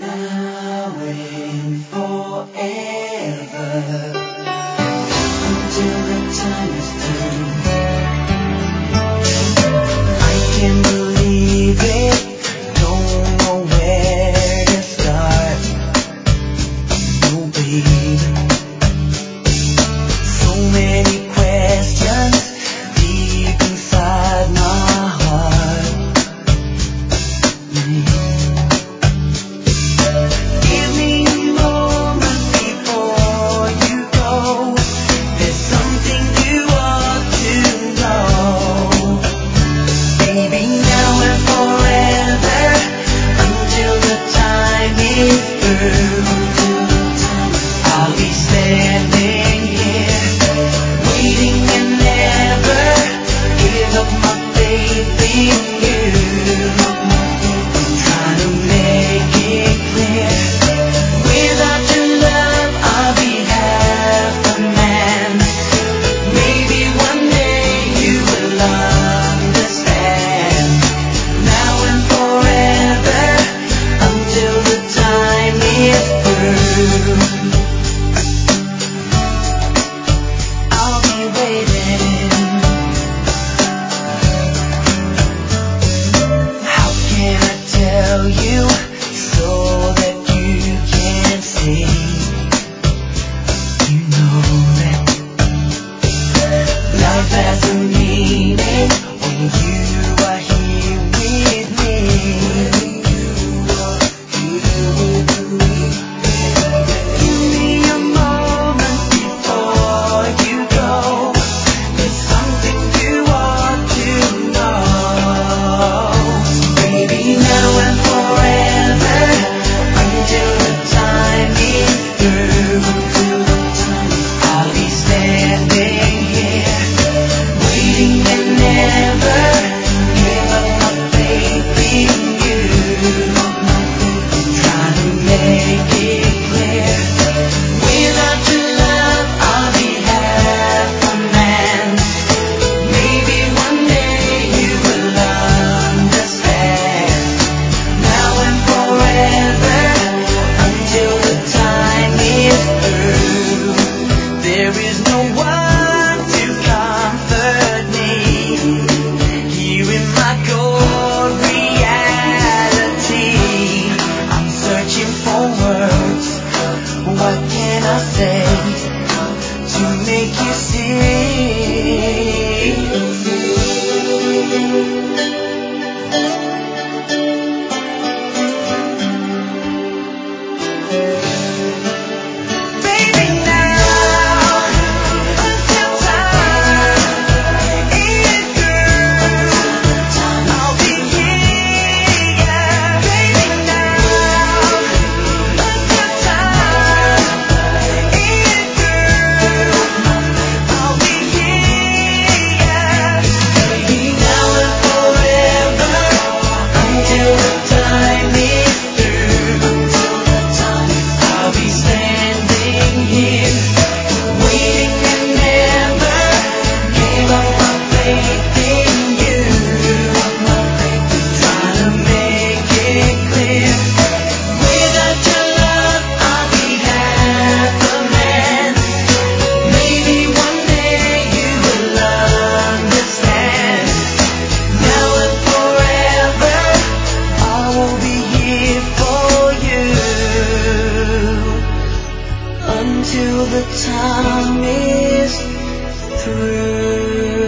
now and forever, until the time is through. I can't believe it, don't know where to start. No, baby, so many questions deep inside my heart. Give me a moment before you go. There's something you ought to know. Baby, now and forever, until the time is through. I'll be standing here, waiting and never give up my faith in you. Trying to make it clear, without your love I'll be half a man. Maybe one day you will understand. Now and forever, until the time is through. I'll be waiting. How can I tell you so that you can see? You know that life has a meaning when you are here with me. Give me a moment before you go. There's something you ought to know. Baby, now and forever, until the time is through. I'll be standing here, waiting and never give up my faith in you. Trying to make it clear, without your love I'll be half a man. Maybe one day you will understand. Now and forever, until the time is through. There is no one to comfort me here in my cold reality. I'm searching for words. What can I say to make you see? Baby, now until time is through, I'll be here. Baby, now until time is through, I'll be here. Baby, now and forever, until the time is through. I'll be standing here, waiting and never give up my faith in you. Trying to make it clear, without your love I'll be half a man. Maybe one day you will understand. Now and forever, I will be here for you, until the time is through.